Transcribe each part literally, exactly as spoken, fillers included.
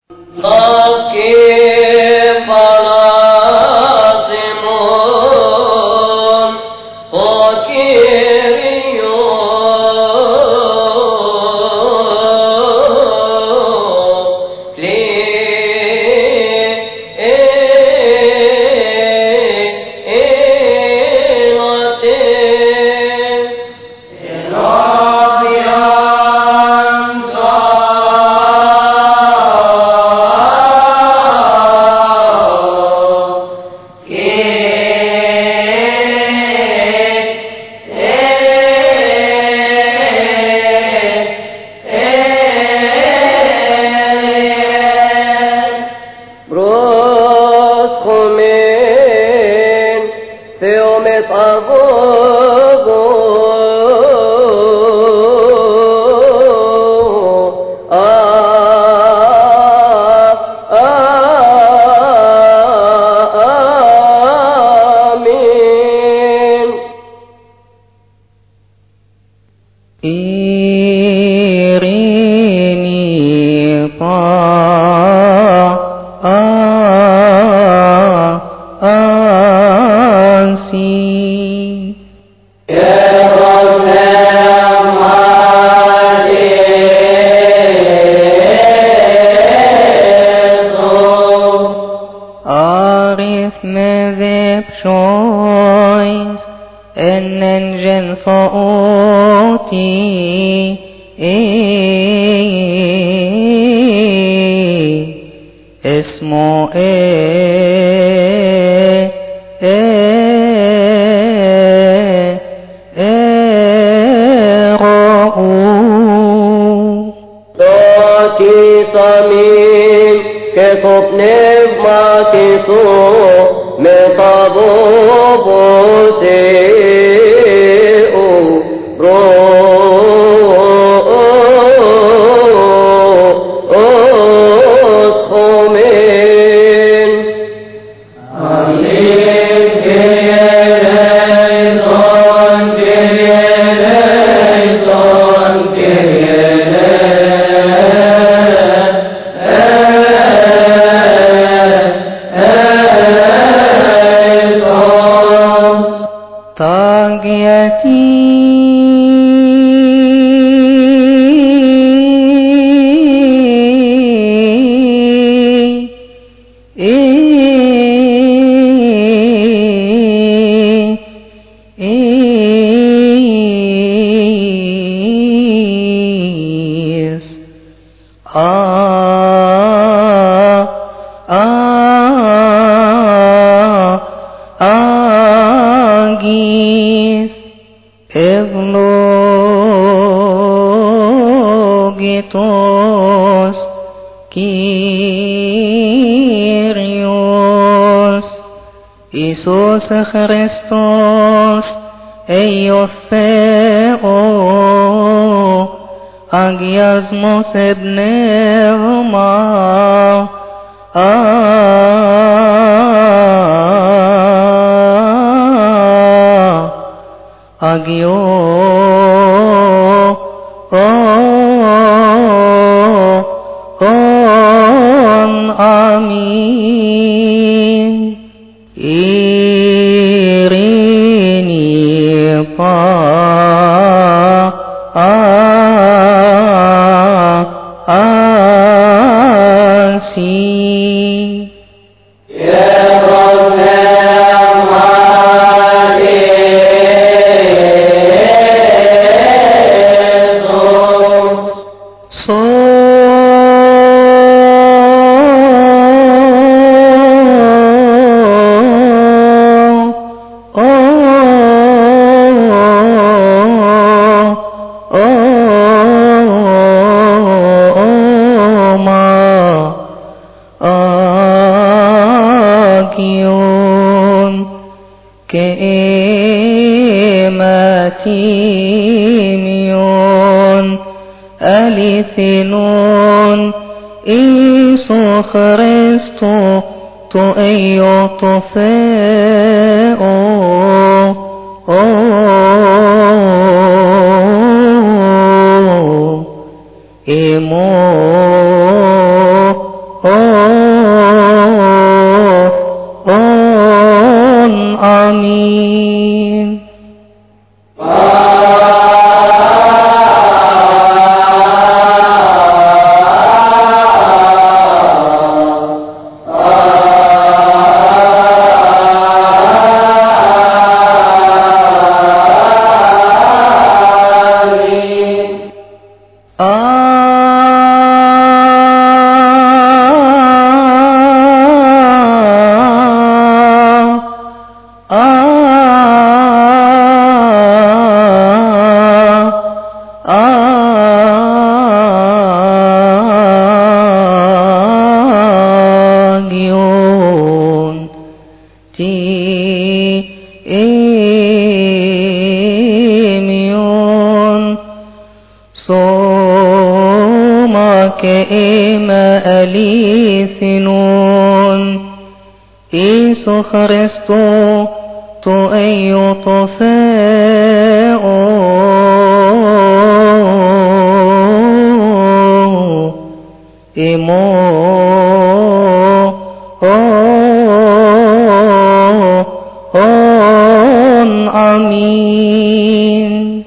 Χριστός Θεό, αγιασμός εμπνεύμα, Αγιό, αμήν. Τίμιον αληθινόν Ιησού Χριστού το Υιό το Θεό. Ημώ كإما أليثنون إيسو خريستو تو أيو طفاء إمو آمين.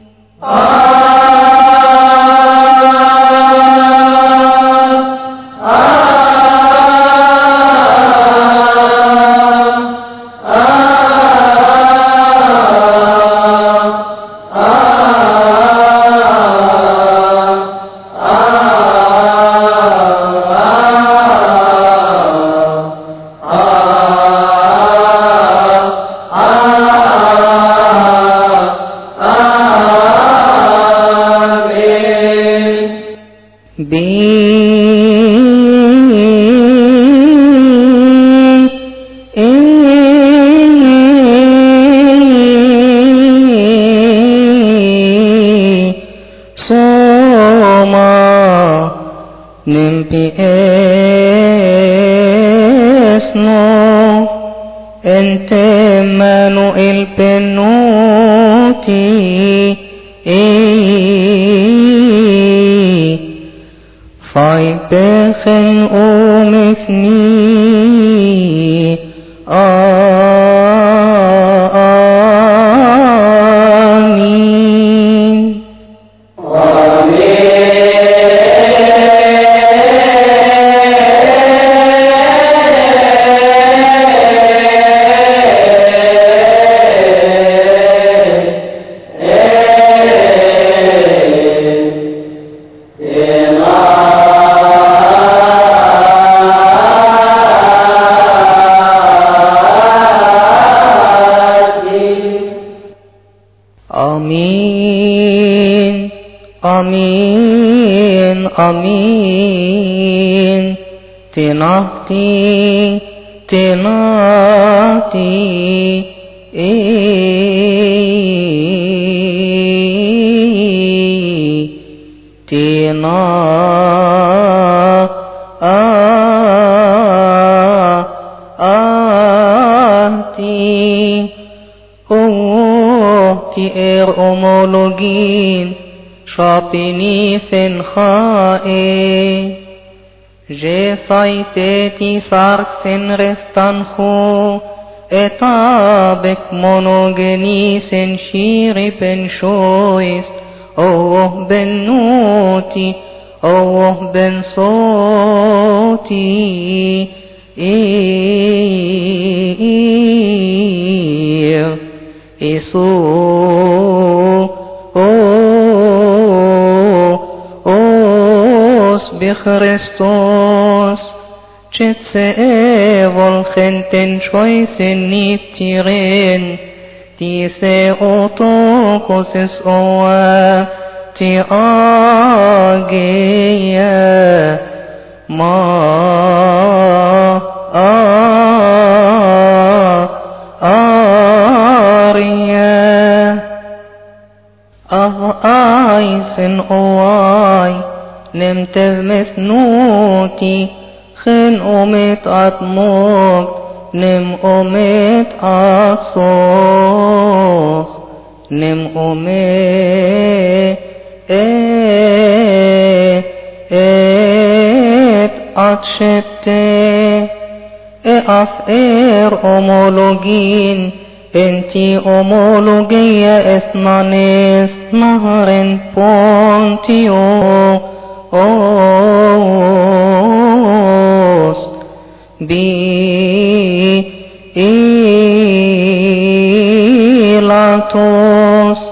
Nimpi esno ente Manuel penuti fai pechen umifni Amin, amin, amin. Tinahti, tinahti, tinahti. Ti er omologin shapini fin khae je saiteti sark sin restan khu etabek monogeni sin shiri ben shois oh ben nuti oh ben soti Isu os بخريستوس چتسه volchenten choisen niftiren tise otokoses oa ti ageya ma Aisen oai nemtev mesnuti chen omet atmog nem omet atsoch nem omet et atshepte e af er omologin Enti omologia esmanes maharen pontio os bi ilatos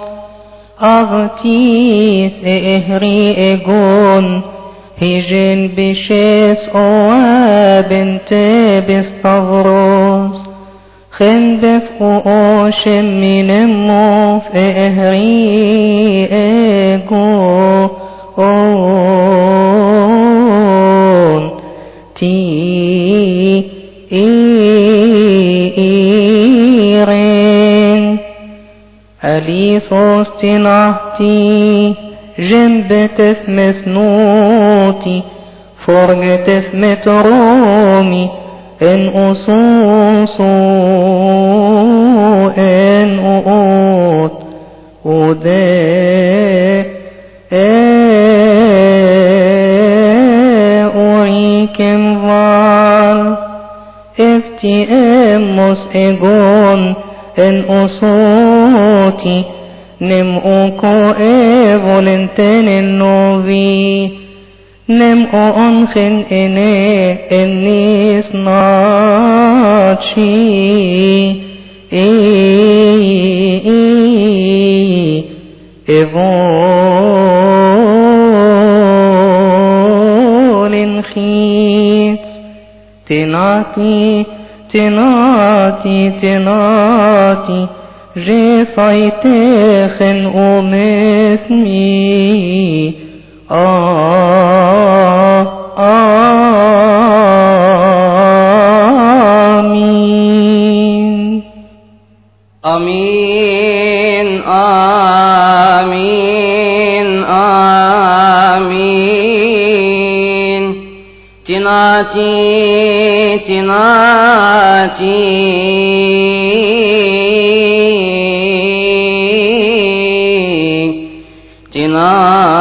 avtis ehri egon hijen bishes oabente bistavros خنبف وأوشم من الموف إهري إيقو أون تي إيرين أليثوس تنحتي جنبتف مثنوتي فرقتف مترومي ان اصوصو ان اقوت وده اوريكم ظال افتي اموس اجون ان اصوتي نم اوكو ايفولنتن النوفي نم او انخن اني اني صناتشي اي اي ايفولن خيت تناتي تناتي تناتي جي صيتخن أمثمي آه آمين آمين آمين آمين تناتي تناتي تنا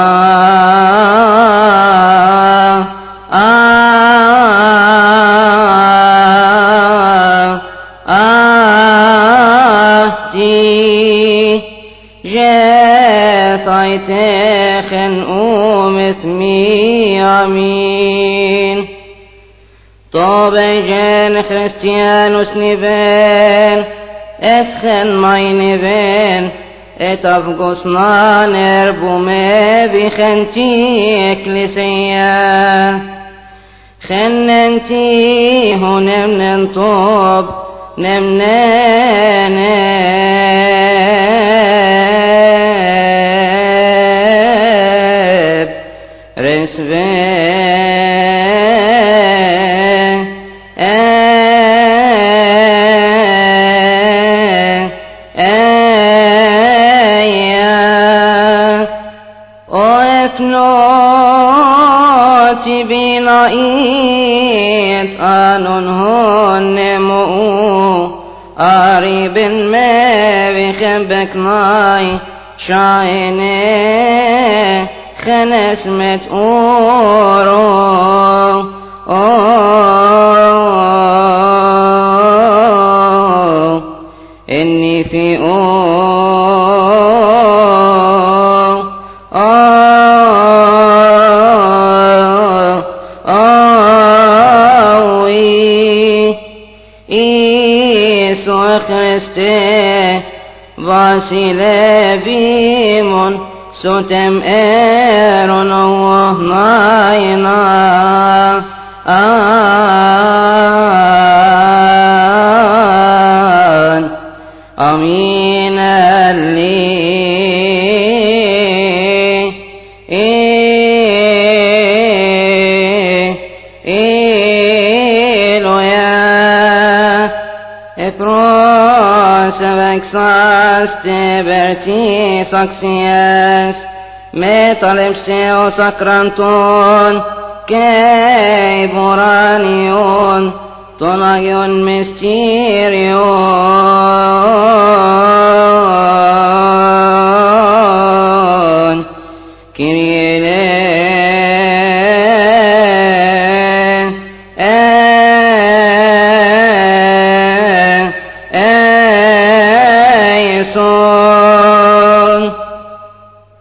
صيتخن أمثمي آمين طابجان خريستيانوس نبان اتخن ماي نبان اتفقصنا نربو ما بخنتي اكليسيا خننتي هنا من طوب نمنانا بنائيت آنون هون مؤو قريب ما بخبك ناي شايني خنس متقورو إني في Vasile bimon sotem eron Allah naina an amin ali eloya Steberti saxias metalepse o sacranton kei boranion tonagion mysterion